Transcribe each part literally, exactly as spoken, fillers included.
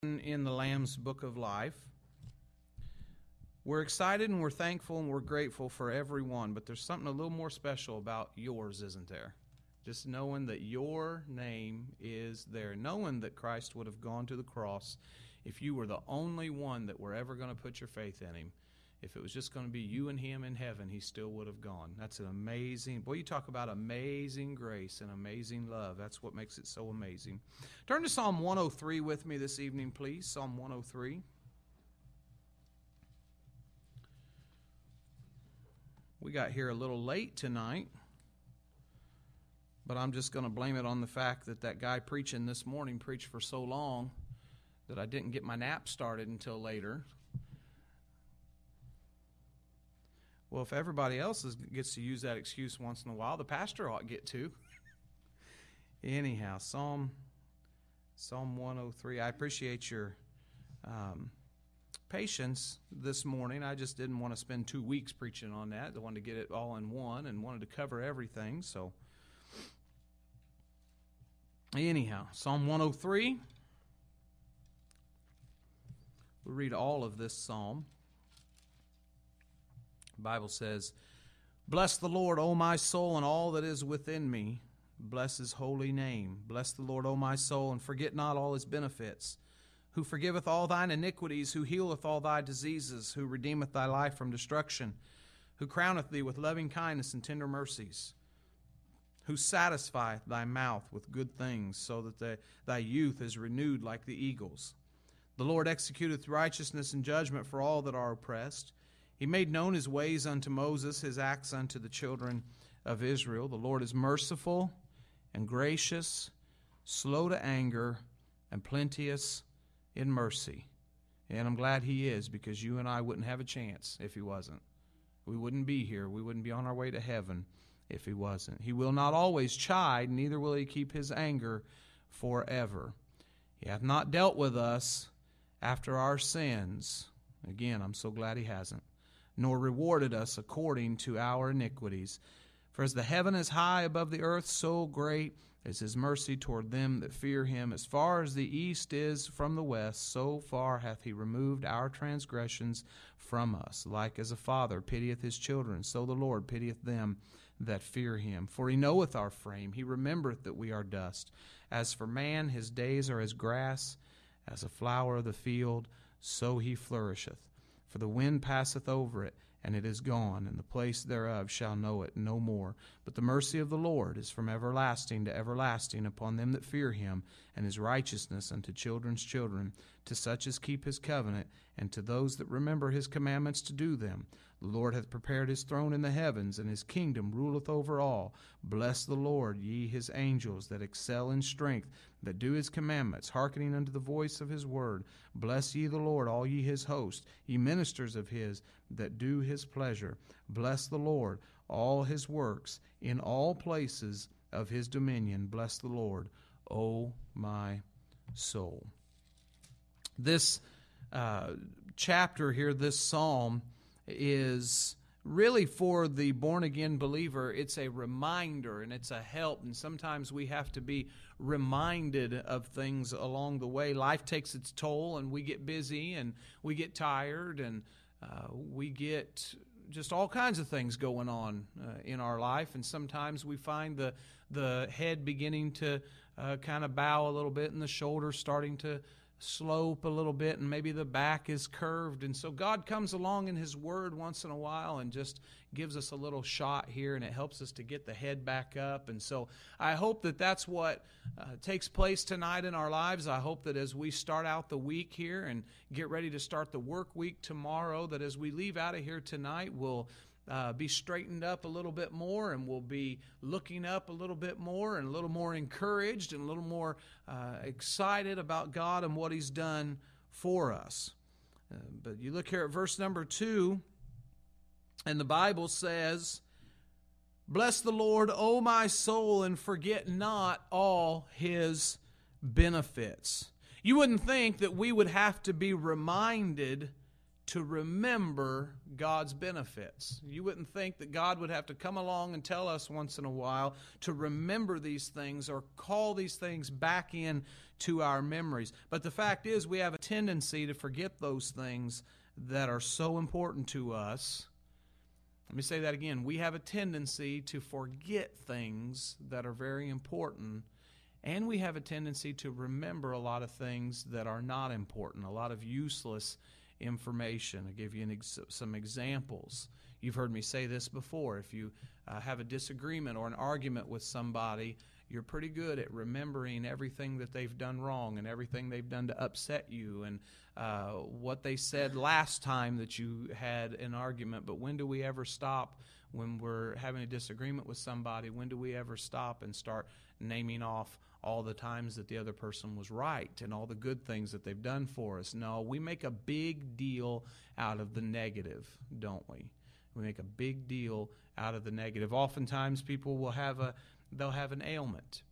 in the Lamb's Book of Life. We're excited and we're thankful and we're grateful for everyone, but there's something a little more special about yours, isn't there? Just knowing that your name is there, knowing that Christ would have gone to the cross if you were the only one that were ever going to put your faith in Him. If it was just going to be you and Him in heaven, He still would have gone. That's an amazing, boy, you talk about amazing grace and amazing love. That's what makes it so amazing. Turn to Psalm one oh three with me this evening, please. Psalm one oh three. We got here a little late tonight, but I'm just going to blame it on the fact that that guy preaching this morning preached for so long that I didn't get my nap started until later. Well, if everybody else is, gets to use that excuse once in a while, the pastor ought to get to. Anyhow, Psalm Psalm one oh three. I appreciate your um, patience this morning. I just didn't want to spend two weeks preaching on that. I wanted to get it all in one and wanted to cover everything. So, anyhow, Psalm one oh three. We'll read all of this psalm. The Bible says, "Bless the Lord, O my soul, and all that is within me. Bless His holy name. Bless the Lord, O my soul, and forget not all His benefits, who forgiveth all thine iniquities, who healeth all thy diseases, who redeemeth thy life from destruction, who crowneth thee with loving kindness and tender mercies, who satisfieth thy mouth with good things, so that the, thy youth is renewed like the eagles. The Lord executeth righteousness and judgment for all that are oppressed. He made known His ways unto Moses, His acts unto the children of Israel. The Lord is merciful and gracious, slow to anger, and plenteous in mercy." And I'm glad He is, because you and I wouldn't have a chance if He wasn't. We wouldn't be here. We wouldn't be on our way to heaven if He wasn't. He will not always chide, neither will He keep His anger forever. He hath not dealt with us after our sins. Again, I'm so glad He hasn't. Nor rewarded us according to our iniquities. For as the heaven is high above the earth, so great is His mercy toward them that fear Him. As far as the east is from the west, so far hath He removed our transgressions from us. Like as a father pitieth his children, so the Lord pitieth them that fear Him. For He knoweth our frame, He remembereth that we are dust. As for man, his days are as grass, as a flower of the field, so he flourisheth. For the wind passeth over it, and it is gone, and the place thereof shall know it no more. But the mercy of the Lord is from everlasting to everlasting upon them that fear Him, and His righteousness unto children's children, to such as keep His covenant, and to those that remember His commandments to do them. The Lord hath prepared His throne in the heavens, and His kingdom ruleth over all. Bless the Lord, ye His angels, that excel in strength, that do His commandments, hearkening unto the voice of His word. Bless ye the Lord, all ye His hosts, ye ministers of His, that do His pleasure. Bless the Lord, all His works, in all places of His dominion. Bless the Lord, O my soul." This uh, chapter here, this psalm, is really for the born-again believer. It's a reminder and it's a help, and sometimes we have to be reminded of things along the way. Life takes its toll, and we get busy, and we get tired, and uh, we get just all kinds of things going on uh, in our life, and sometimes we find the, the head beginning to uh, kind of bow a little bit, and the shoulders starting to slope a little bit, and maybe the back is curved. And so God comes along in His Word once in a while and just gives us a little shot here, and it helps us to get the head back up. And so I hope that that's what uh, takes place tonight in our lives. I hope that as we start out the week here and get ready to start the work week tomorrow, that as we leave out of here tonight, we'll Uh, be straightened up a little bit more, and we'll be looking up a little bit more, and a little more encouraged, and a little more uh, excited about God and what He's done for us. Uh, but you look here at verse number two, and the Bible says, "Bless the Lord, O my soul, and forget not all His benefits." You wouldn't think that we would have to be reminded to remember God's benefits. You wouldn't think that God would have to come along and tell us once in a while to remember these things or call these things back in to our memories. But the fact is, we have a tendency to forget those things that are so important to us. Let me say that again. We have a tendency to forget things that are very important, and we have a tendency to remember a lot of things that are not important, a lot of useless information. I'll give you an ex- some examples. You've heard me say this before. If you uh, have a disagreement or an argument with somebody, you're pretty good at remembering everything that they've done wrong and everything they've done to upset you and uh, what they said last time that you had an argument. But when do we ever stop when we're having a disagreement with somebody? When do we ever stop and start naming off all the times that the other person was right and all the good things that they've done for us? No, we make a big deal out of the negative, don't we? We make a big deal out of the negative. Oftentimes people will have a they'll have an ailment.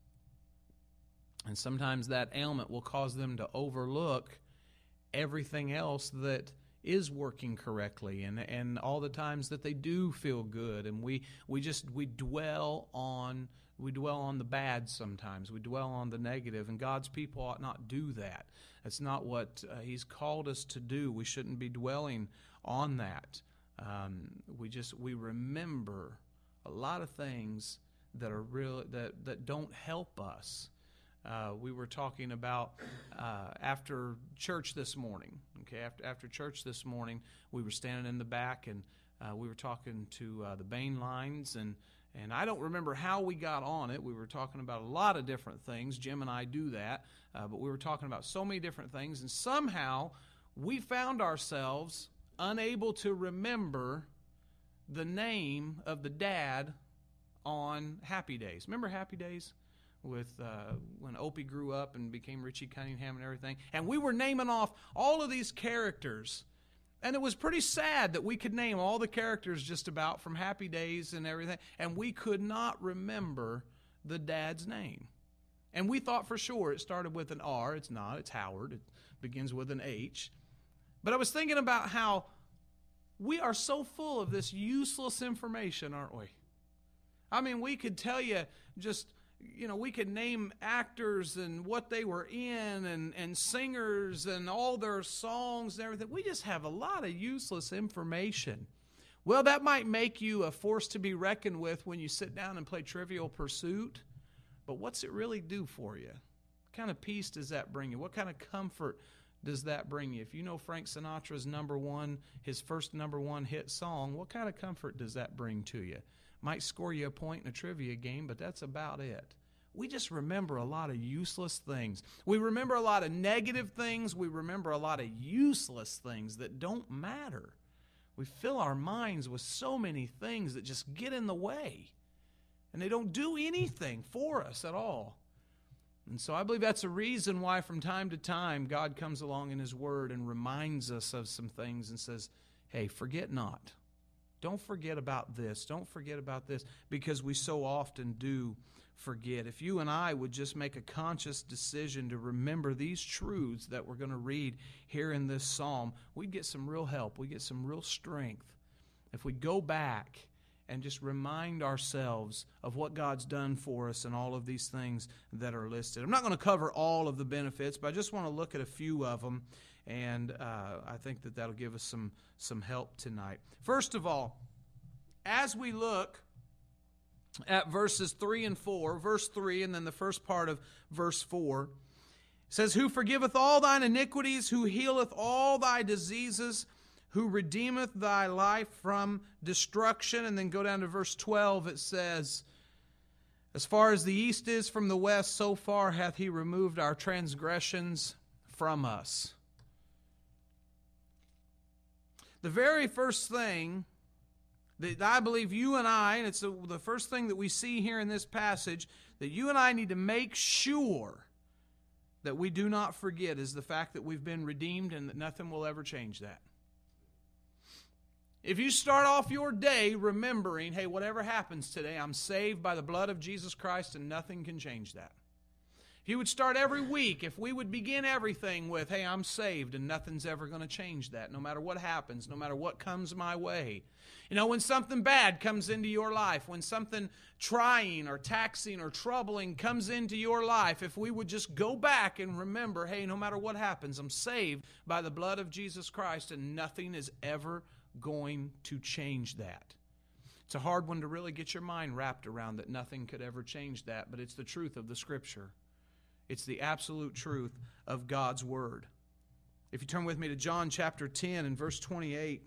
And sometimes that ailment will cause them to overlook everything else that is working correctly and and all the times that they do feel good. And we we just we dwell on we dwell on the bad sometimes. We dwell on the negative, and God's people ought not do that. That's not what uh, He's called us to do. We shouldn't be dwelling on that. Um, we just we remember a lot of things that are real that, that don't help us. Uh, we were talking about uh, after church this morning. Okay, after after church this morning, we were standing in the back and uh, we were talking to uh, the Bain lines, and and I don't remember how we got on it. We were talking about a lot of different things. Jim and I do that, uh, but we were talking about so many different things, and somehow we found ourselves unable to remember the name of the dad on Happy Days. Remember Happy Days? With uh, when Opie grew up and became Richie Cunningham and everything. And we were naming off all of these characters. And it was pretty sad that we could name all the characters just about from Happy Days and everything. And we could not remember the dad's name. And we thought for sure it started with an R. It's not. It's Howard. It begins with an H. But I was thinking about how we are so full of this useless information, aren't we? I mean, we could tell you just, you know, we could name actors and what they were in and, and singers and all their songs and everything. We just have a lot of useless information. Well, that might make you a force to be reckoned with when you sit down and play Trivial Pursuit. But what's it really do for you? What kind of peace does that bring you? What kind of comfort does that bring you? If you know Frank Sinatra's number one, his first number one hit song, what kind of comfort does that bring to you? Might score you a point in a trivia game, but that's about it. We just remember a lot of useless things. We remember a lot of negative things. We remember a lot of useless things that don't matter. We fill our minds with so many things that just get in the way, and they don't do anything for us at all. And so I believe that's a reason why from time to time God comes along in His Word and reminds us of some things and says, hey, forget not. Don't forget about this. Don't forget about this, because we so often do forget. If you and I would just make a conscious decision to remember these truths that we're going to read here in this psalm, we'd get some real help. We'd get some real strength. If we go back and just remind ourselves of what God's done for us and all of these things that are listed. I'm not going to cover all of the benefits, but I just want to look at a few of them. And uh, I think that that'll give us some, some help tonight. First of all, as we look at verses three and four, verse three and then the first part of verse four, it says, who forgiveth all thine iniquities, who healeth all thy diseases, who redeemeth thy life from destruction. And then go down to verse twelve, it says, as far as the east is from the west, so far hath He removed our transgressions from us. The very first thing that I believe you and I, and it's the first thing that we see here in this passage, that you and I need to make sure that we do not forget is the fact that we've been redeemed and that nothing will ever change that. If you start off your day remembering, hey, whatever happens today, I'm saved by the blood of Jesus Christ and nothing can change that. If you would start every week, if we would begin everything with, hey, I'm saved, and nothing's ever going to change that, no matter what happens, no matter what comes my way. You know, when something bad comes into your life, when something trying or taxing or troubling comes into your life, if we would just go back and remember, hey, no matter what happens, I'm saved by the blood of Jesus Christ, and nothing is ever going to change that. It's a hard one to really get your mind wrapped around, that nothing could ever change that, but it's the truth of the Scripture. It's the absolute truth of God's Word. If you turn with me to John chapter ten and verse twenty-eight.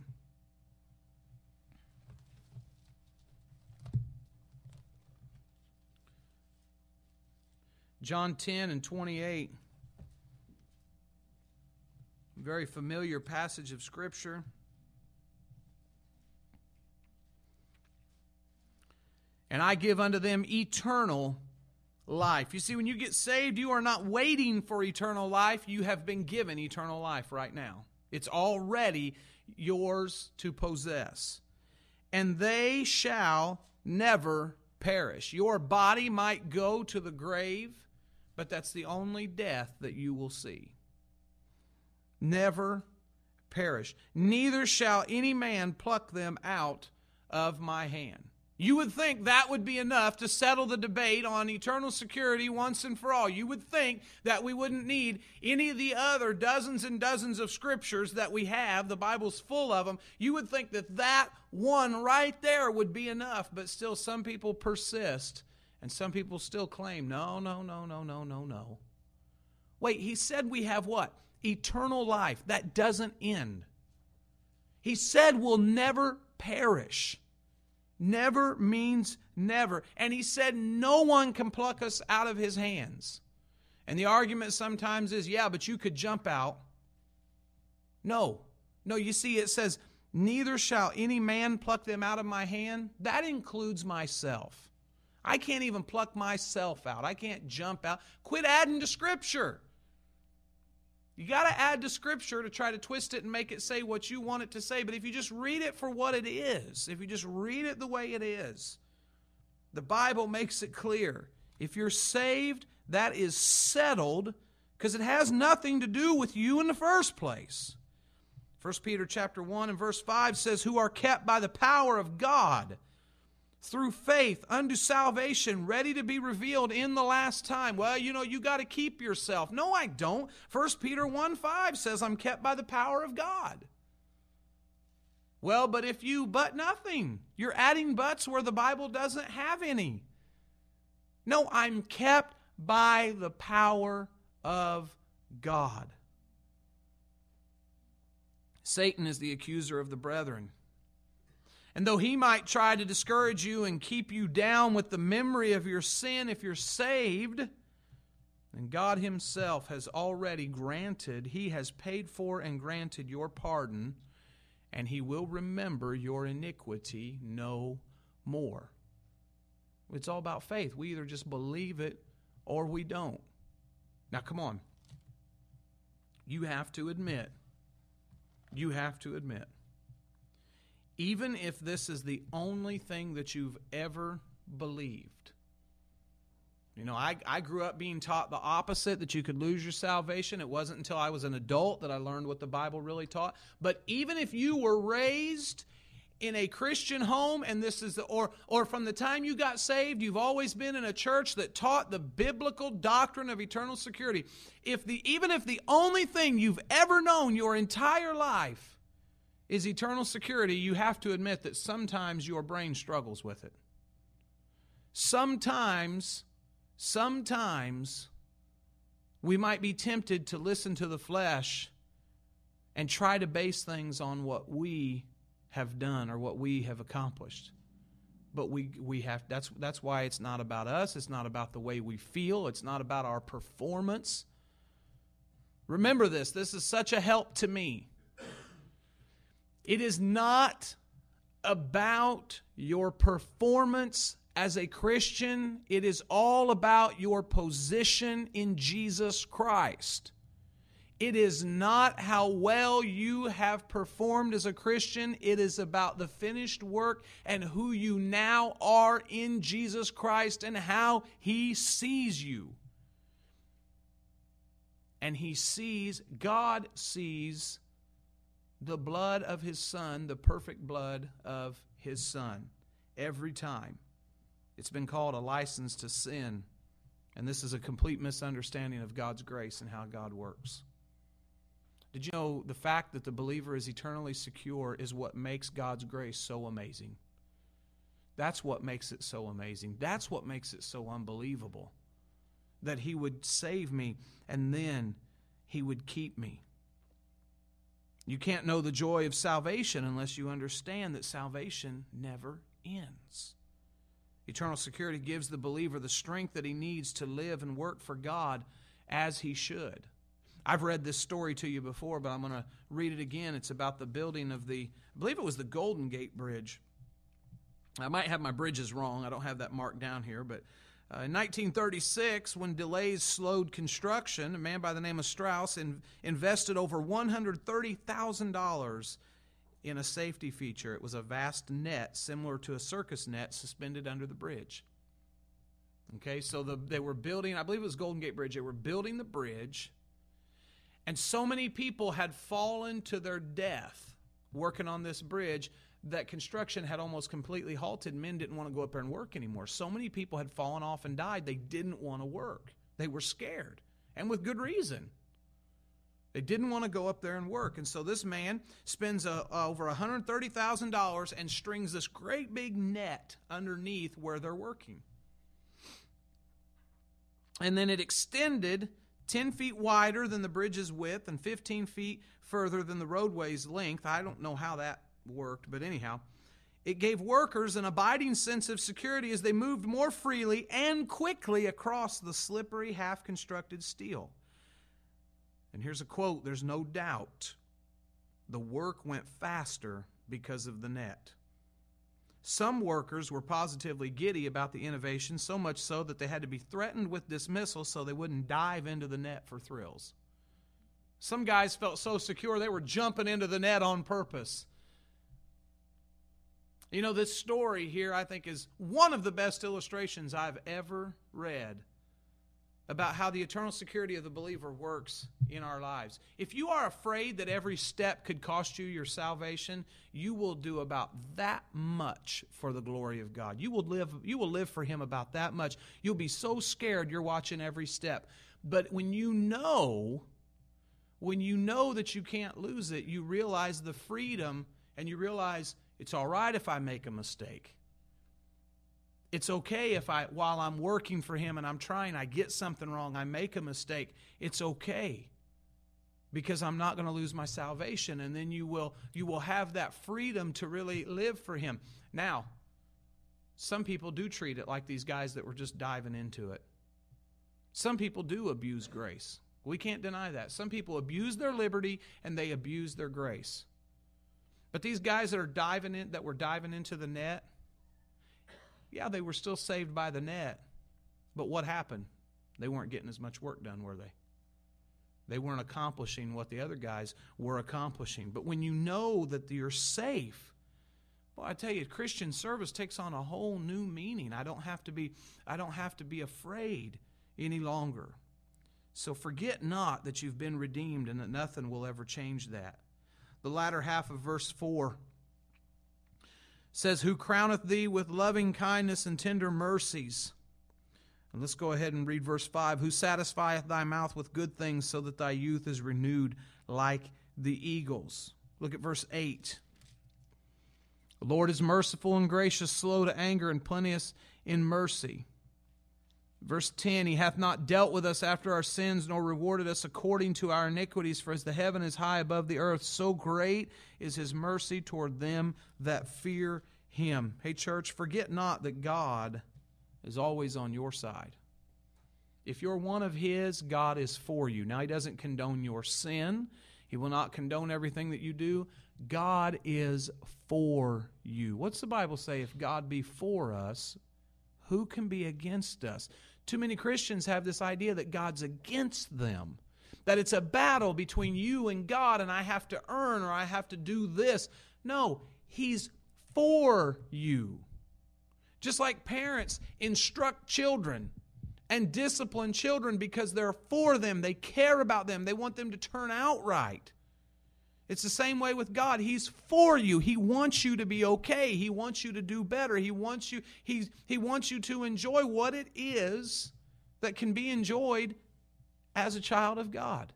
John ten and twenty-eight. Very familiar passage of Scripture. And I give unto them eternal life. You see, when you get saved, you are not waiting for eternal life. You have been given eternal life right now. It's already yours to possess. And they shall never perish. Your body might go to the grave, but that's the only death that you will see. Never perish. Neither shall any man pluck them out of my hand. You would think that would be enough to settle the debate on eternal security once and for all. You would think that we wouldn't need any of the other dozens and dozens of scriptures that we have. The Bible's full of them. You would think that that one right there would be enough, but still some people persist, and some people still claim, no, no, no, no, no, no, no. Wait, he said we have what? Eternal life. That doesn't end. He said we'll never perish. Never means never. And he said no one can pluck us out of his hands. And the argument sometimes is, yeah, but you could jump out. No. No, you see, it says, neither shall any man pluck them out of my hand. That includes myself. I can't even pluck myself out. I can't jump out. Quit adding to Scripture. You got to add to Scripture to try to twist it and make it say what you want it to say. But if you just read it for what it is, if you just read it the way it is, the Bible makes it clear. If you're saved, that is settled, because it has nothing to do with you in the first place. First Peter chapter one and verse five says, who are kept by the power of God through faith unto salvation, ready to be revealed in the last time. Well, you know, you got to keep yourself. No, I don't. First Peter one five says I'm kept by the power of God. Well, but if you but nothing, you're adding buts where the Bible doesn't have any. No, I'm kept by the power of God. Satan is the accuser of the brethren. And though he might try to discourage you and keep you down with the memory of your sin, if you're saved, then God himself has already granted, he has paid for and granted your pardon, and he will remember your iniquity no more. It's all about faith. We either just believe it or we don't. Now, come on. You have to admit, you have to admit, even if this is the only thing that you've ever believed. You know, I, I grew up being taught the opposite, that you could lose your salvation. It wasn't until I was an adult that I learned what the Bible really taught. But even if you were raised in a Christian home, and this is the, or or from the time you got saved, you've always been in a church that taught the biblical doctrine of eternal security. If the even if the only thing you've ever known your entire life is eternal security, you have to admit that sometimes your brain struggles with it. Sometimes, sometimes we might be tempted to listen to the flesh and try to base things on what we have done or what we have accomplished. But we we have that's that's why it's not about us, it's not about the way we feel, it's not about our performance. Remember this, this is such a help to me. It is not about your performance as a Christian. It is all about your position in Jesus Christ. It is not how well you have performed as a Christian. It is about the finished work and who you now are in Jesus Christ and how He sees you. and he sees, God sees the blood of his Son, the perfect blood of his Son, every time. It's been called a license to sin, and this is a complete misunderstanding of God's grace and how God works. Did you know the fact that the believer is eternally secure is what makes God's grace so amazing? That's what makes it so amazing. That's what makes it so unbelievable. That he would save me and then he would keep me. You can't know the joy of salvation unless you understand that salvation never ends. Eternal security gives the believer the strength that he needs to live and work for God as he should. I've read this story to you before, but I'm going to read it again. It's about the building of the, I believe it was the Golden Gate Bridge. I might have my bridges wrong. I don't have that marked down here, but uh, in nineteen thirty-six, when delays slowed construction, a man by the name of Strauss in, invested over one hundred thirty thousand dollars in a safety feature. It was a vast net similar to a circus net suspended under the bridge. Okay, so the, they were building, I believe it was Golden Gate Bridge, they were building the bridge, and so many people had fallen to their death working on this bridge that construction had almost completely halted. Men didn't want to go up there and work anymore. So many people had fallen off and died, they didn't want to work. They were scared, and with good reason. They didn't want to go up there and work. And so this man spends uh, over one hundred thirty thousand dollars and strings this great big net underneath where they're working. And then it extended ten feet wider than the bridge's width and fifteen feet further than the roadway's length. I don't know how that worked, but anyhow, it gave workers an abiding sense of security as they moved more freely and quickly across the slippery, half-constructed steel. And here's a quote, "There's no doubt the work went faster because of the net. Some workers were positively giddy about the innovation, so much so that they had to be threatened with dismissal so they wouldn't dive into the net for thrills. Some guys felt so secure they were jumping into the net on purpose." You know, this story here, I think, is one of the best illustrations I've ever read about how the eternal security of the believer works in our lives. If you are afraid that every step could cost you your salvation, you will do about that much for the glory of God. You will live, you will live for Him about that much. You'll be so scared you're watching every step. But when you know, when you know that you can't lose it, you realize the freedom, and you realize it's all right if I make a mistake. It's okay if I, while I'm working for Him and I'm trying, I get something wrong, I make a mistake. It's okay because I'm not going to lose my salvation. And then you will, you will have that freedom to really live for Him. Now, some people do treat it like these guys that were just diving into it. Some people do abuse grace. We can't deny that. Some people abuse their liberty and they abuse their grace. But these guys that are diving in, that were diving into the net, yeah, they were still saved by the net. But what happened? They weren't getting as much work done, were they? They weren't accomplishing what the other guys were accomplishing. But when you know that you're safe, well, I tell you, Christian service takes on a whole new meaning. I don't have to be, I don't have to be afraid any longer. So forget not that you've been redeemed and that nothing will ever change that. The latter half of verse four says, "Who crowneth thee with loving kindness and tender mercies." And let's go ahead and read verse five. "Who satisfieth thy mouth with good things, so that thy youth is renewed like the eagles." Look at verse eight. "The Lord is merciful and gracious, slow to anger, and plenteous in mercy." Verse ten, "He hath not dealt with us after our sins, nor rewarded us according to our iniquities. For as the heaven is high above the earth, so great is His mercy toward them that fear Him." Hey, church, forget not that God is always on your side. If you're one of His, God is for you. Now, He doesn't condone your sin. He will not condone everything that you do. God is for you. What's the Bible say? If God be for us, who can be against us? Too many Christians have this idea that God's against them, that it's a battle between you and God, and I have to earn or I have to do this. No, He's for you. Just like parents instruct children and discipline children because they're for them. They care about them. They want them to turn out right. It's the same way with God. He's for you. He wants you to be okay. He wants you to do better. He wants you, he, he wants you to enjoy what it is that can be enjoyed as a child of God.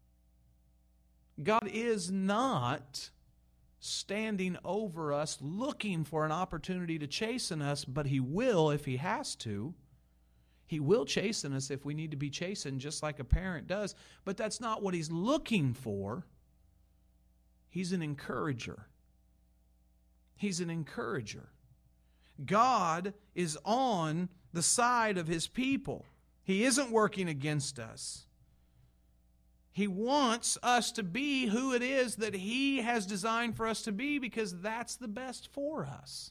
God is not standing over us looking for an opportunity to chasten us, but He will if He has to. He will chasten us if we need to be chastened, just like a parent does. But that's not what He's looking for. He's an encourager. He's an encourager. God is on the side of His people. He isn't working against us. He wants us to be who it is that He has designed for us to be, because that's the best for us.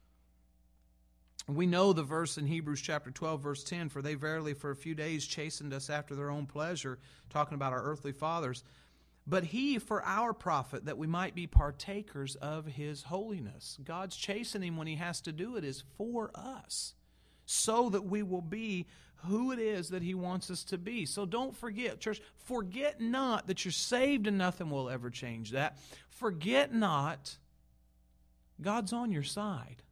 We know the verse in Hebrews chapter twelve, verse ten, for they verily for a few days chastened us after their own pleasure, talking about our earthly fathers. But He for our profit, that we might be partakers of His holiness. God's chastening when He has to do it is for us, so that we will be who it is that He wants us to be. So don't forget, church, forget not that you're saved and nothing will ever change that. Forget not, God's on your side.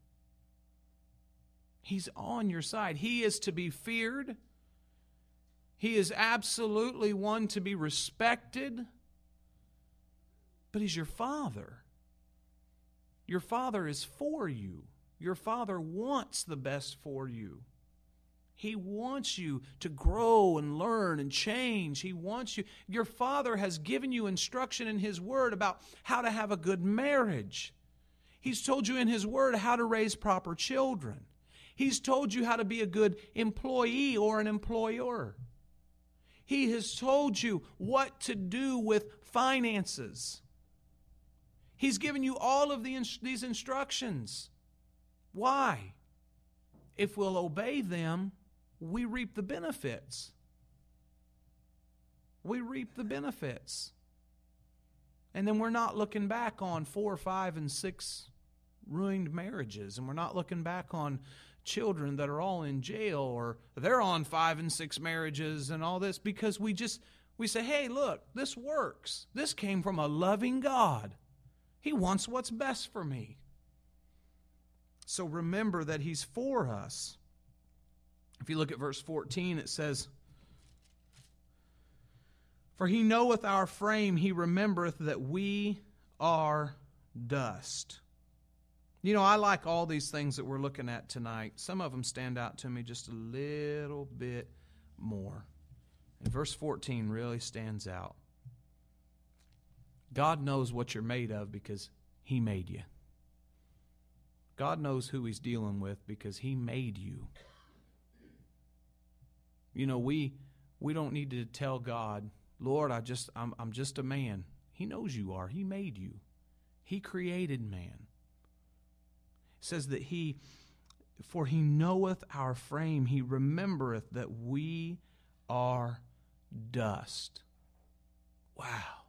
He's on your side. He is to be feared. He is absolutely one to be respected. But He's your Father. Your Father is for you. Your Father wants the best for you. He wants you to grow and learn and change. He wants you. Your Father has given you instruction in His Word about how to have a good marriage. He's told you in His Word how to raise proper children. He's told you how to be a good employee or an employer. He has told you what to do with finances. He's given you all of the, these instructions. Why? If we'll obey them, we reap the benefits. We reap the benefits. And then we're not looking back on four, five, and six ruined marriages. And we're not looking back on children that are all in jail, or they're on five and six marriages and all this, because we just, we say, hey, look, this works. This came from a loving God. He wants what's best for me. So remember that He's for us. If you look at verse fourteen, it says, for He knoweth our frame, He remembereth that we are dust. You know, I like all these things that we're looking at tonight. Some of them stand out to me just a little bit more. And verse fourteen really stands out. God knows what you're made of because He made you. God knows who He's dealing with because He made you. You know, we we don't need to tell God, Lord, I just I'm I'm just a man. He knows you are. He made you. He created man. It says that He, for He knoweth our frame, He remembereth that we are dust. Wow.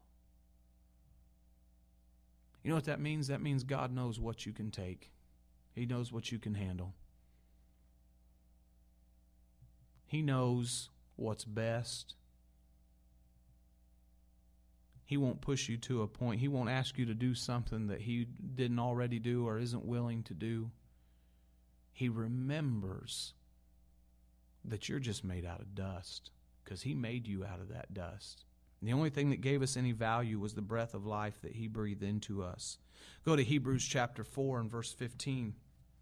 You know what that means? That means God knows what you can take. He knows what you can handle. He knows what's best. He won't push you to a point. He won't ask you to do something that He didn't already do or isn't willing to do. He remembers that you're just made out of dust because He made you out of that dust. The only thing that gave us any value was the breath of life that He breathed into us. Go to Hebrews chapter four and verse fifteen.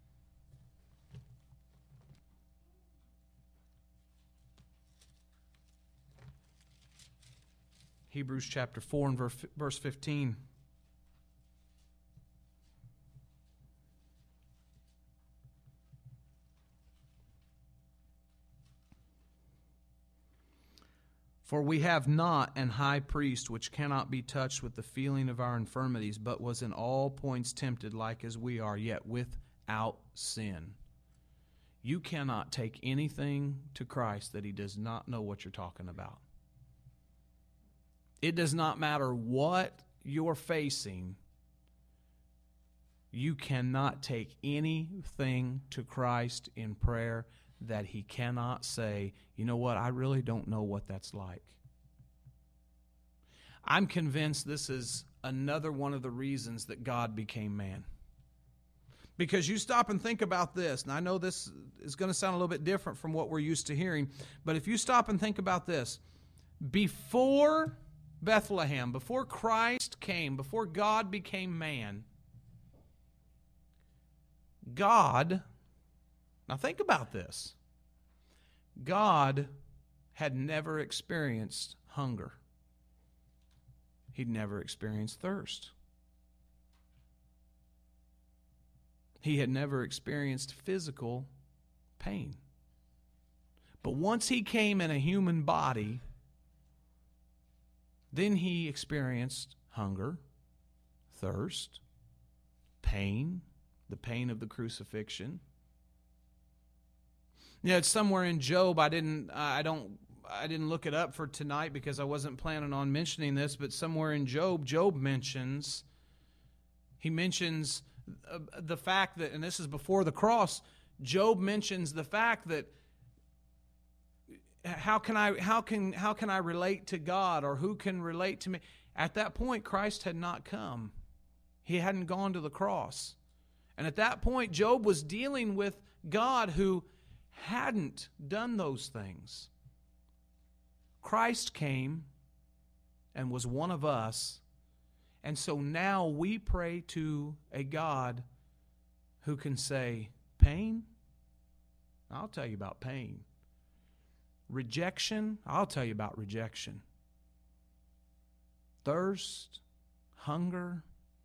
Hebrews chapter four and verse fifteen. For we have not an high priest which cannot be touched with the feeling of our infirmities, but was in all points tempted like as we are, yet without sin. You cannot take anything to Christ that He does not know what you're talking about. It does not matter what you're facing. You cannot take anything to Christ in prayer that he cannot say, you know what, I really don't know what that's like. I'm convinced this is another one of the reasons that God became man. Because you stop and think about this, and I know this is going to sound a little bit different from what we're used to hearing, but if you stop and think about this, before Bethlehem, before Christ came, before God became man, God, now think about this, God had never experienced hunger. He'd never experienced thirst. He had never experienced physical pain. But once he came in a human body, then he experienced hunger, thirst, pain, the pain of the crucifixion. You know, it's somewhere in Job. I didn't. I don't. I didn't look it up for tonight because I wasn't planning on mentioning this. But somewhere in Job, Job mentions. He mentions the fact that, and this is before the cross. Job mentions the fact that how can I how can how can I relate to God, or who can relate to me? At that point, Christ had not come. He hadn't gone to the cross. And at that point, Job was dealing with God who hadn't done those things. Christ came and was one of us. And so now we pray to a God who can say, pain? I'll tell you about pain. Rejection? I'll tell you about rejection. Thirst? Hunger?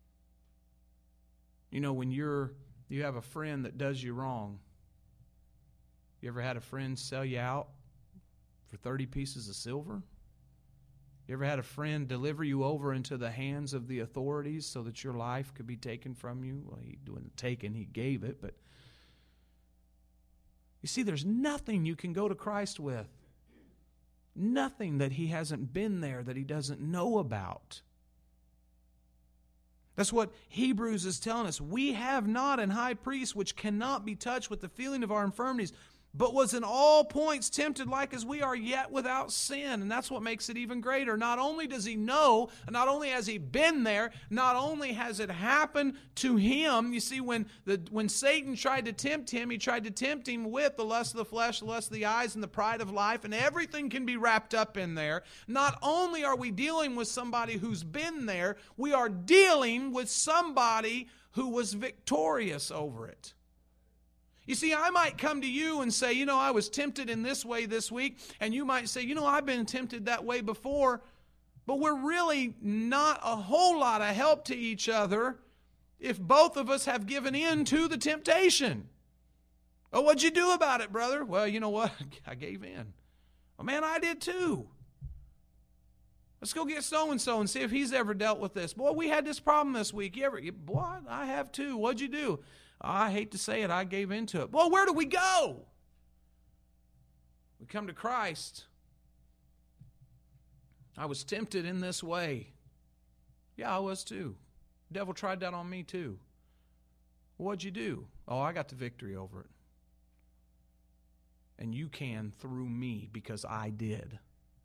You know, when you're you have a friend that does you wrong, you ever had a friend sell you out for thirty pieces of silver? You ever had a friend deliver you over into the hands of the authorities so that your life could be taken from you? Well, he wasn't taken, he gave it, but you see, there's nothing you can go to Christ with. Nothing that he hasn't been there, that he doesn't know about. That's what Hebrews is telling us. We have not an high priest which cannot be touched with the feeling of our infirmities, but was in all points tempted like as we are, yet without sin. And that's what makes it even greater. Not only does he know, not only has he been there, not only has it happened to him. You see, when the when Satan tried to tempt him, he tried to tempt him with the lust of the flesh, the lust of the eyes, and the pride of life, and everything can be wrapped up in there. Not only are we dealing with somebody who's been there, we are dealing with somebody who was victorious over it. You see, I might come to you and say, you know, I was tempted in this way this week, and you might say, you know, I've been tempted that way before, but we're really not a whole lot of help to each other if both of us have given in to the temptation. Oh, what'd you do about it, brother? Well, you know what? I gave in. Well, man, I did too. Let's go get so-and-so and see if he's ever dealt with this. Boy, we had this problem this week. You ever? Boy, I have too. What'd you do? I hate to say it, I gave into it. Well, where do we go? We come to Christ. I was tempted in this way. Yeah, I was too. The devil tried that on me too. What'd you do? Oh, I got the victory over it. And you can through me because I did.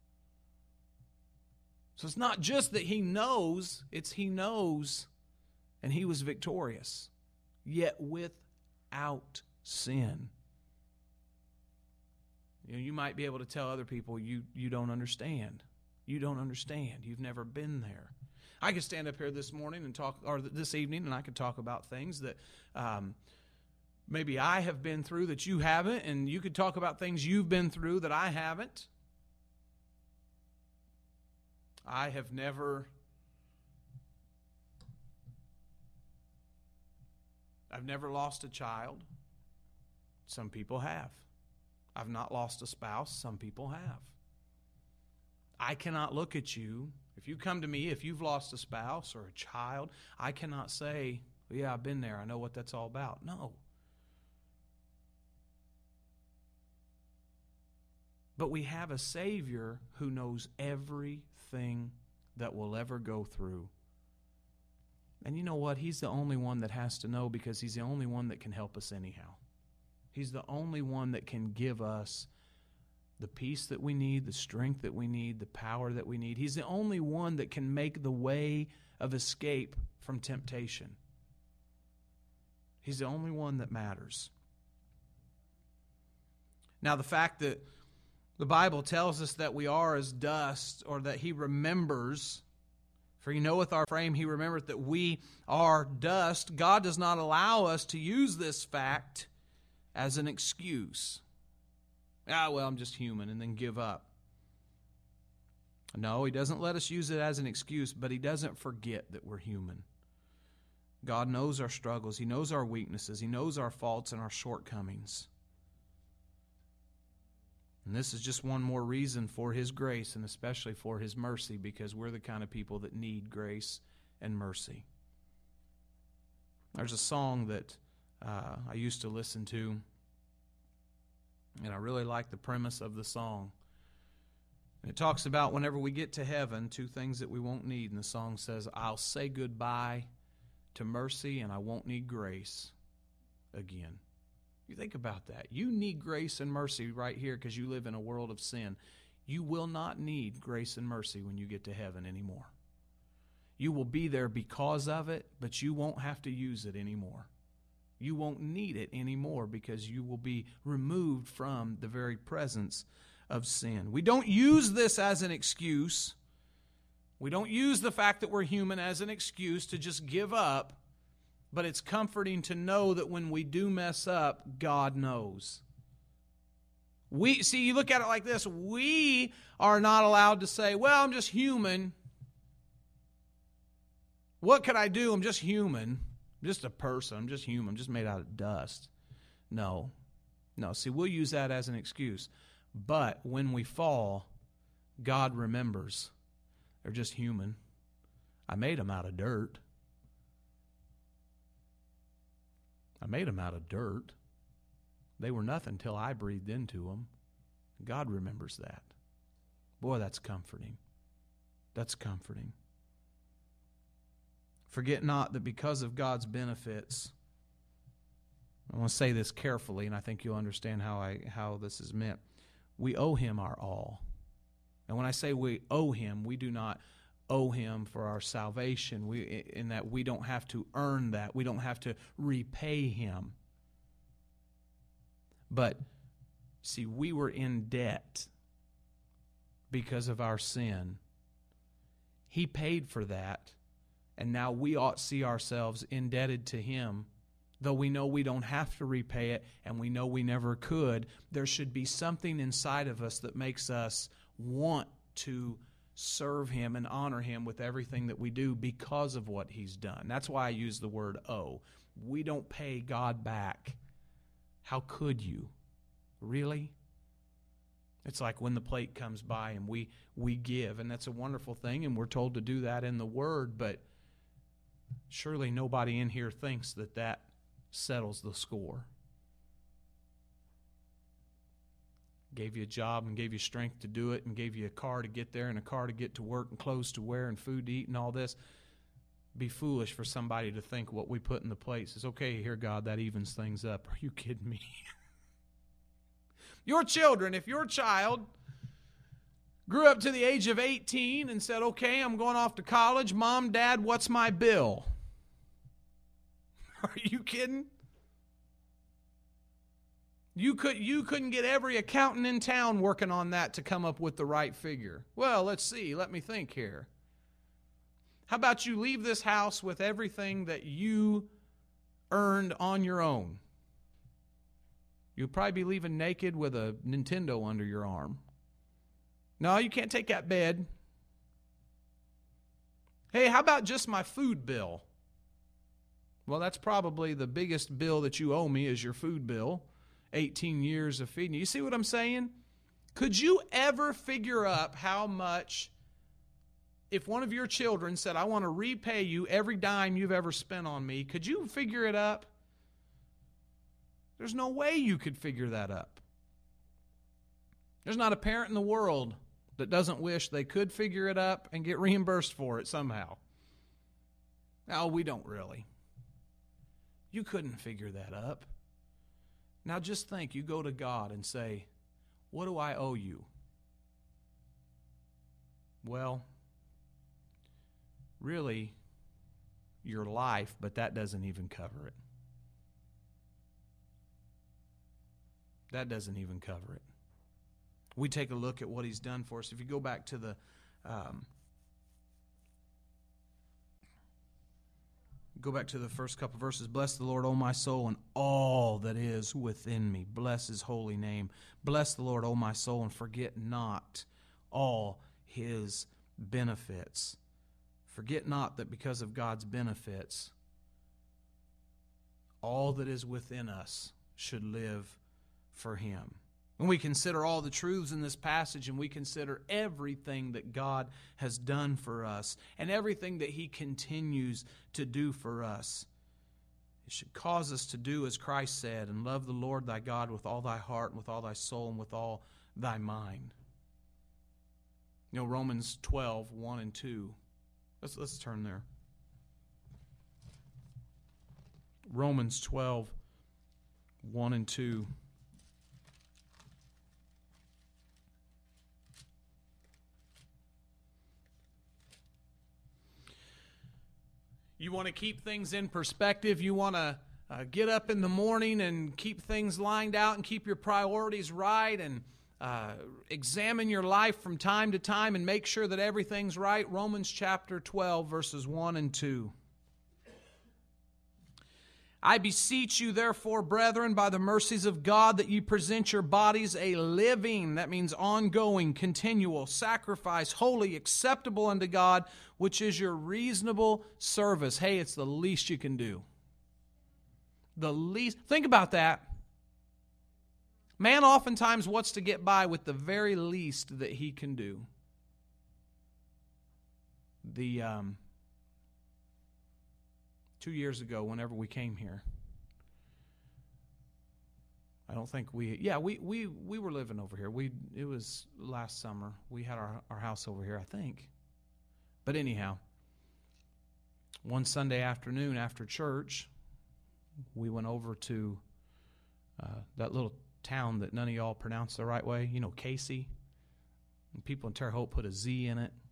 So it's not just that he knows, it's he knows and he was victorious. Yet without sin. You know, you might be able to tell other people you, you don't understand. You don't understand. You've never been there. I could stand up here this morning and talk, or this evening, and I could talk about things that um, maybe I have been through that you haven't, and you could talk about things you've been through that I haven't. I have never... I've never lost a child. Some people have. I've not lost a spouse. Some people have. I cannot look at you. If you come to me, if you've lost a spouse or a child, I cannot say, well, yeah, I've been there. I know what that's all about. No. But we have a Savior who knows everything that we'll ever go through. And you know what? He's the only one that has to know because he's the only one that can help us anyhow. He's the only one that can give us the peace that we need, the strength that we need, the power that we need. He's the only one that can make the way of escape from temptation. He's the only one that matters. Now, the fact that the Bible tells us that we are as dust, or that He remembers, for He knoweth our frame, He remembereth that we are dust, God does not allow us to use this fact as an excuse. Ah, well, I'm just human, and then give up. No, He doesn't let us use it as an excuse, but He doesn't forget that we're human. God knows our struggles. He knows our weaknesses. He knows our faults and our shortcomings. And this is just one more reason for His grace, and especially for His mercy, because we're the kind of people that need grace and mercy. There's a song that uh, I used to listen to, and I really like the premise of the song. And it talks about whenever we get to heaven, two things that we won't need. And the song says, I'll say goodbye to mercy, and I won't need grace again. You think about that. You need grace and mercy right here because you live in a world of sin. You will not need grace and mercy when you get to heaven anymore. You will be there because of it, but you won't have to use it anymore. You won't need it anymore because you will be removed from the very presence of sin. We don't use this as an excuse. We don't use the fact that we're human as an excuse to just give up. But it's comforting to know that when we do mess up, God knows. We see, you look at it like this. We are not allowed to say, well, I'm just human. What could I do? I'm just human. I'm just a person. I'm just human. I'm just made out of dust. No. No. See, we'll use that as an excuse. But when we fall, God remembers. They're just human. I made them out of dirt. I made them out of dirt. They were nothing till I breathed into them. God remembers that. Boy, that's comforting. That's comforting. Forget not that because of God's benefits, I want to say this carefully, and I think you'll understand how I how this is meant. We owe Him our all. And when I say we owe Him, we do not owe Him for our salvation, we, in that we don't have to earn that. We don't have to repay Him. But, see, we were in debt because of our sin. He paid for that, and now we ought to see ourselves indebted to Him. Though we know we don't have to repay it, and we know we never could, there should be something inside of us that makes us want to serve Him and honor Him with everything that we do because of what He's done. That's why I use the word owe. We don't pay God back. How could you? Really? It's like when the plate comes by and we, we give, and that's a wonderful thing, and we're told to do that in the Word, but surely nobody in here thinks that that settles the score. Gave you a job and gave you strength to do it and gave you a car to get there and a car to get to work and clothes to wear and food to eat and all this. Be foolish for somebody to think what we put in the plate says, okay, here, God, that evens things up. Are you kidding me? Your children, if your child grew up to the age of eighteen and said, okay, I'm going off to college. Mom, Dad, what's my bill? Are you kidding? You, could, you couldn't get every accountant in town working on that to come up with the right figure. Well, let's see. Let me think here. How about you leave this house with everything that you earned on your own? You'll probably be leaving naked with a Nintendo under your arm. No, you can't take that bed. Hey, how about just my food bill? Well, that's probably the biggest bill that you owe me is your food bill. eighteen years of feeding you. You see what I'm saying? Could you ever figure up how much, if one of your children said, I want to repay you every dime you've ever spent on me, could you figure it up? There's no way you could figure that up. There's not a parent in the world that doesn't wish they could figure it up and get reimbursed for it somehow. No, we don't really. You couldn't figure that up. Now just think, you go to God and say, what do I owe you? Well, really, your life, but that doesn't even cover it. That doesn't even cover it. We take a look at what He's done for us. If you go back to the um, go back to the first couple of verses. Bless the Lord, O my soul, and all that is within me. Bless His holy name. Bless the Lord, O my soul, and forget not all His benefits. Forget not that because of God's benefits, all that is within us should live for Him. When we consider all the truths in this passage and we consider everything that God has done for us and everything that He continues to do for us, it should cause us to do as Christ said, and love the Lord thy God with all thy heart and with all thy soul and with all thy mind. You know, Romans twelve, one and two. Let's, let's turn there. Romans twelve, one and two. You want to keep things in perspective. You want to uh, get up in the morning and keep things lined out and keep your priorities right and uh, examine your life from time to time and make sure that everything's right. Romans chapter twelve, verses one and two. I beseech you, therefore, brethren, by the mercies of God, that you present your bodies a living, that means ongoing, continual, sacrifice, holy, acceptable unto God, which is your reasonable service. Hey, it's the least you can do. The least. Think about that. Man oftentimes wants to get by with the very least that he can do. The... Um, Two years ago, whenever we came here, I don't think we, yeah, we we, we were living over here. We It was last summer. We had our, our house over here, I think. But anyhow, one Sunday afternoon after church, we went over to uh, that little town that none of y'all pronounce the right way. You know, Casey. And people in Terre Haute put a Z in it.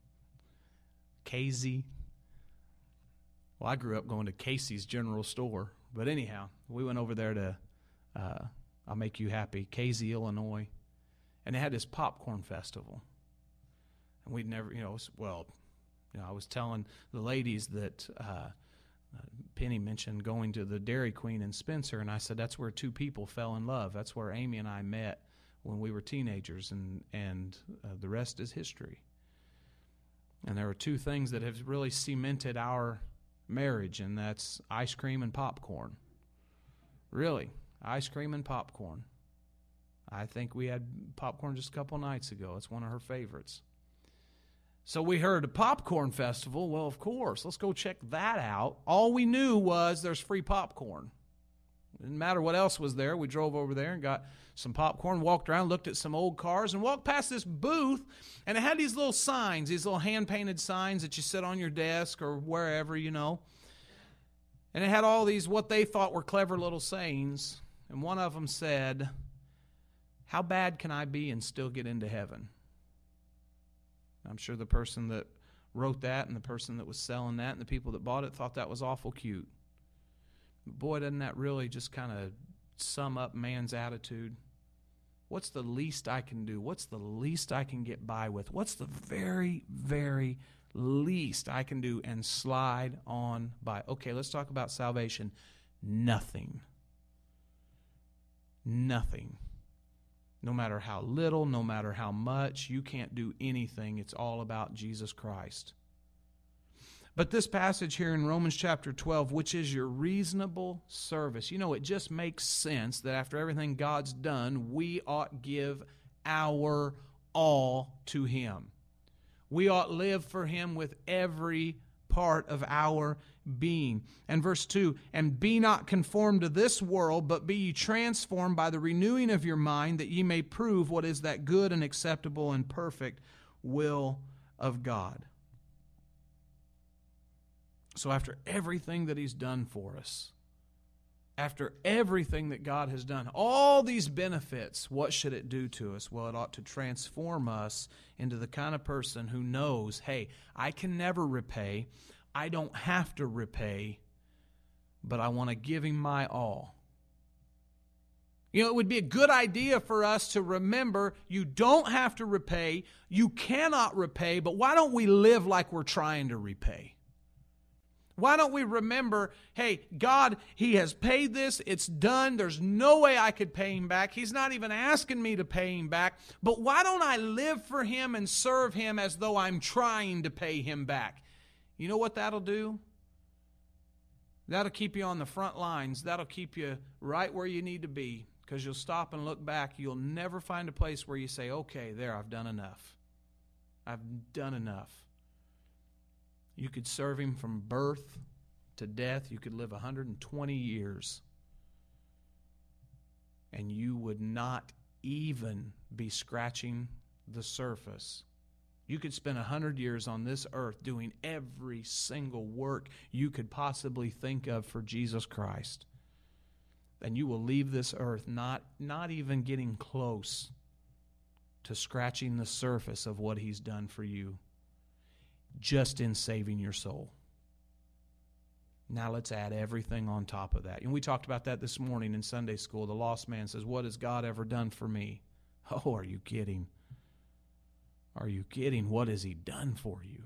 Casey. Well, I grew up going to Casey's General Store. But anyhow, we went over there to, uh, I'll Make You Happy, Casey, Illinois. And they had this popcorn festival. And we'd never, you know, well, you know, I was telling the ladies that uh, Penny mentioned going to the Dairy Queen in Spencer. And I said, that's where two people fell in love. That's where Amy and I met when we were teenagers. And, and uh, the rest is history. And there are two things that have really cemented our marriage, and that's ice cream and popcorn. Really, ice cream and popcorn. I think we had popcorn just a couple nights ago. It's one of her favorites. So we heard a popcorn festival. Well, of course, let's go check that out. All we knew was there's free popcorn. Didn't matter what else was there. We drove over there and got some popcorn, walked around, looked at some old cars, and walked past this booth, and it had these little signs, these little hand-painted signs that you sit on your desk or wherever, you know. And it had all these, what they thought were clever little sayings, and one of them said, how bad can I be and still get into heaven? I'm sure the person that wrote that and the person that was selling that and the people that bought it thought that was awful cute. Boy, doesn't that really just kind of sum up man's attitude? What's the least I can do? What's the least I can get by with? What's the very, very least I can do and slide on by? Okay, let's talk about salvation. Nothing. Nothing. No matter how little, no matter how much, you can't do anything. It's all about Jesus Christ. But this passage here in Romans chapter twelve, which is your reasonable service, you know, it just makes sense that after everything God's done, we ought give our all to Him. We ought live for Him with every part of our being. And verse two, and be not conformed to this world, but be ye transformed by the renewing of your mind, that ye may prove what is that good and acceptable and perfect will of God. So after everything that He's done for us, after everything that God has done, all these benefits, what should it do to us? Well, it ought to transform us into the kind of person who knows, hey, I can never repay. I don't have to repay, but I want to give Him my all. You know, it would be a good idea for us to remember you don't have to repay, you cannot repay, but why don't we live like we're trying to repay? Why don't we remember, hey, God, He has paid this. It's done. There's no way I could pay Him back. He's not even asking me to pay Him back. But why don't I live for Him and serve Him as though I'm trying to pay Him back? You know what that'll do? That'll keep you on the front lines. That'll keep you right where you need to be, because you'll stop and look back. You'll never find a place where you say, okay, there, I've done enough. I've done enough. You could serve Him from birth to death. You could live one hundred twenty years. And you would not even be scratching the surface. You could spend one hundred years on this earth doing every single work you could possibly think of for Jesus Christ. And you will leave this earth not, not even getting close to scratching the surface of what He's done for you, just in saving your soul. Now let's add everything on top of that. And we talked about that this morning in Sunday school. The lost man says, what has God ever done for me? Oh, are you kidding? Are you kidding? What has He done for you?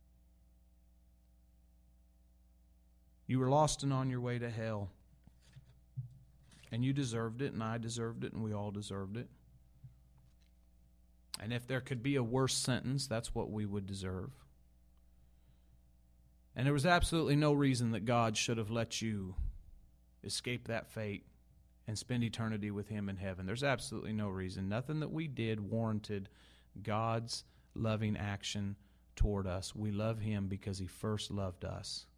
You were lost and on your way to hell. And you deserved it, and I deserved it, and we all deserved it. And if there could be a worse sentence, that's what we would deserve. And there was absolutely no reason that God should have let you escape that fate and spend eternity with Him in heaven. There's absolutely no reason. Nothing that we did warranted God's loving action toward us. We love Him because He first loved us.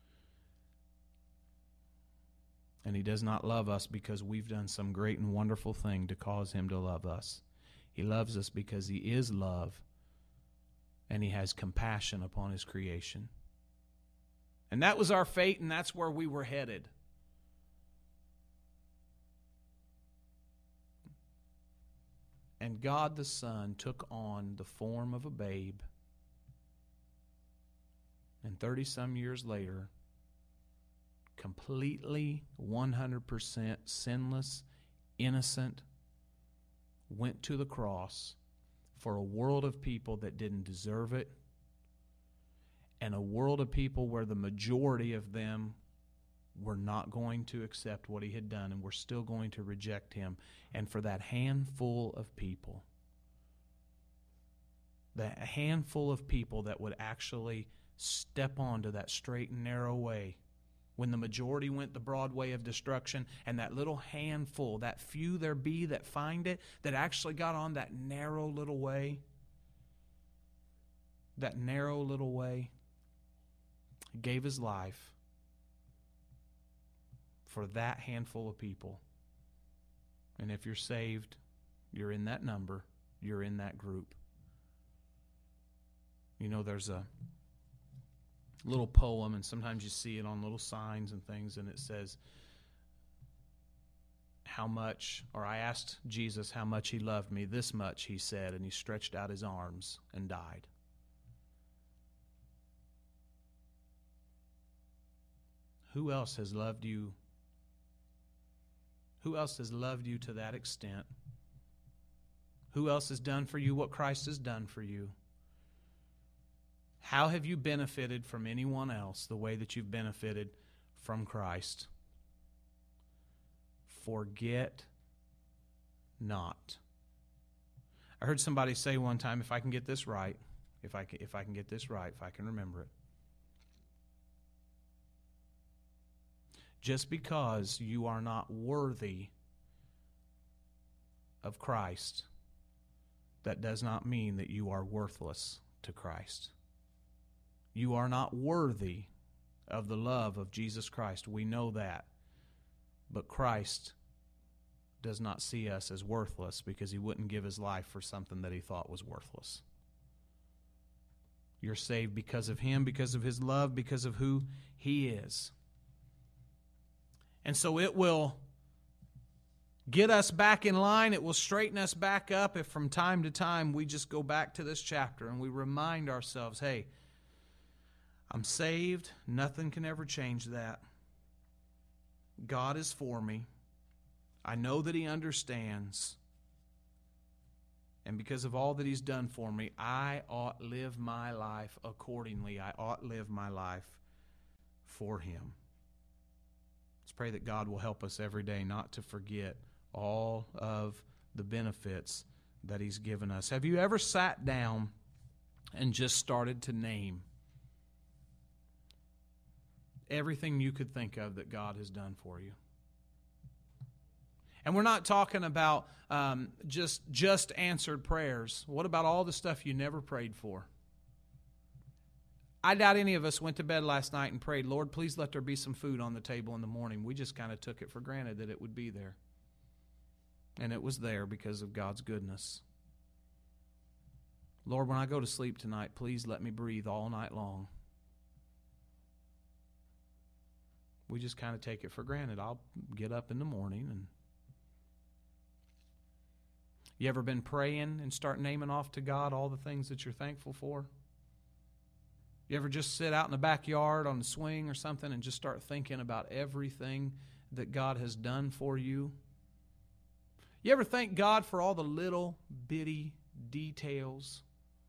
And He does not love us because we've done some great and wonderful thing to cause Him to love us. He loves us because He is love, and He has compassion upon His creation. And that was our fate, and that's where we were headed. And God the Son took on the form of a babe, and thirty-some years later, completely one hundred percent sinless, innocent, went to the cross for a world of people that didn't deserve it, and a world of people where the majority of them were not going to accept what He had done and were still going to reject Him. And for that handful of people, that handful of people that would actually step onto that straight and narrow way, when the majority went the broad way of destruction, and that little handful, that few there be that find it, that actually got on that narrow little way, that narrow little way, gave His life for that handful of people. And if you're saved, you're in that number, you're in that group. You know, there's a little poem, and sometimes you see it on little signs and things, and it says, how much, or I asked Jesus how much He loved me. This much, He said, and He stretched out His arms and died. Who else has loved you? Who else has loved you to that extent? Who else has done for you what Christ has done for you? How have you benefited from anyone else the way that you've benefited from Christ? Forget not. I heard somebody say one time, if I can get this right, if I can, if I can get this right, if I can remember it. Just because you are not worthy of Christ, that does not mean that you are worthless to Christ. You are not worthy of the love of Jesus Christ. We know that. But Christ does not see us as worthless, because He wouldn't give His life for something that He thought was worthless. You're saved because of Him, because of His love, because of who He is. And so it will get us back in line. It will straighten us back up if from time to time we just go back to this chapter and we remind ourselves, hey, I'm saved. Nothing can ever change that. God is for me. I know that He understands. And because of all that He's done for me, I ought live my life accordingly. I ought live my life for Him. Let's pray that God will help us every day not to forget all of the benefits that He's given us. Have you ever sat down and just started to name everything you could think of that God has done for you? And we're not talking about um, just just answered prayers. What about all the stuff you never prayed for? I doubt any of us went to bed last night and prayed, Lord, please let there be some food on the table in the morning. We just kind of took it for granted that it would be there. And it was there because of God's goodness. Lord, when I go to sleep tonight, please let me breathe all night long. We just kind of take it for granted. I'll get up in the morning and you ever been praying and start naming off to God all the things that you're thankful for? You ever just sit out in the backyard on the swing or something and just start thinking about everything that God has done for you? You ever thank God for all the little bitty details?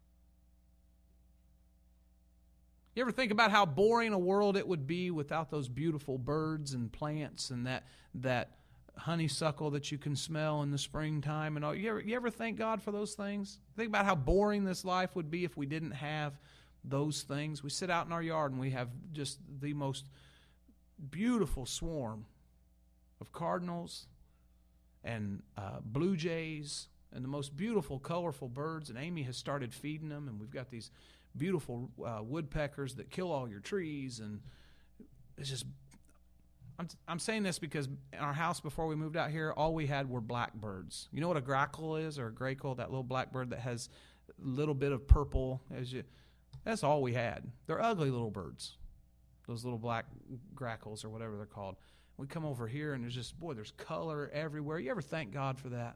You ever think about how boring a world it would be without those beautiful birds and plants and that that honeysuckle that you can smell in the springtime and all? You ever, you ever thank God for those things? Think about how boring this life would be if we didn't have those things. We sit out in our yard and we have just the most beautiful swarm of cardinals and uh, blue jays and the most beautiful, colorful birds. And Amy has started feeding them, and we've got these beautiful uh, woodpeckers that kill all your trees. And it's just, I'm, I'm saying this because in our house before we moved out here, all we had were blackbirds. You know what a grackle is, or a grackle, that little blackbird that has a little bit of purple as you... That's all we had. They're ugly little birds, those little black grackles or whatever they're called. We come over here and there's just, boy, there's color everywhere. You ever thank God for that?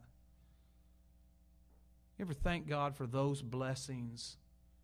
You ever thank God for those blessings?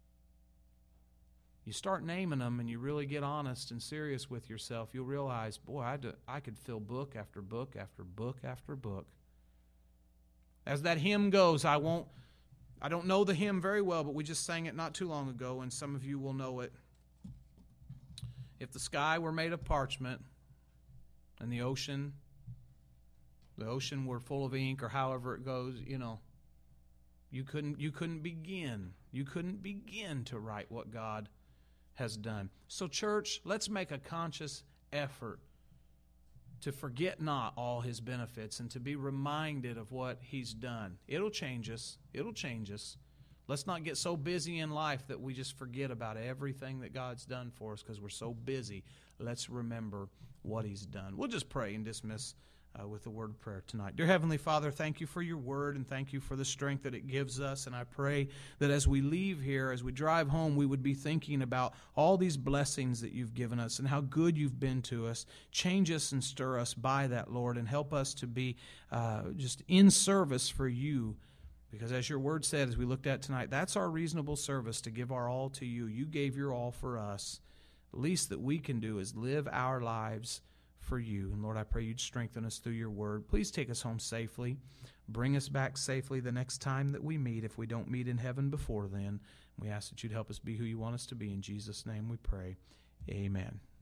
You start naming them and you really get honest and serious with yourself, you'll realize, boy, I, do, I could fill book after book after book after book. As that hymn goes, I won't I don't know the hymn very well, but we just sang it not too long ago, and some of you will know it. If the sky were made of parchment, and the ocean, the ocean were full of ink, or however it goes, you know, you couldn't you couldn't begin. You couldn't begin to write what God has done. So, church, let's make a conscious effort to forget not all His benefits and to be reminded of what He's done. It'll change us. It'll change us. Let's not get so busy in life that we just forget about everything that God's done for us because we're so busy. Let's remember what He's done. We'll just pray and dismiss uh, with a word of prayer tonight. Dear Heavenly Father, thank You for Your word and thank You for the strength that it gives us. And I pray that as we leave here, as we drive home, we would be thinking about all these blessings that You've given us and how good You've been to us. Change us and stir us by that, Lord, and help us to be uh, just in service for You. Because as Your word said, as we looked at tonight, that's our reasonable service, to give our all to You. You gave Your all for us. The least that we can do is live our lives for You. And Lord, I pray You'd strengthen us through Your word. Please take us home safely. Bring us back safely the next time that we meet, if we don't meet in heaven before then. We ask that You'd help us be who You want us to be. In Jesus' name we pray. Amen.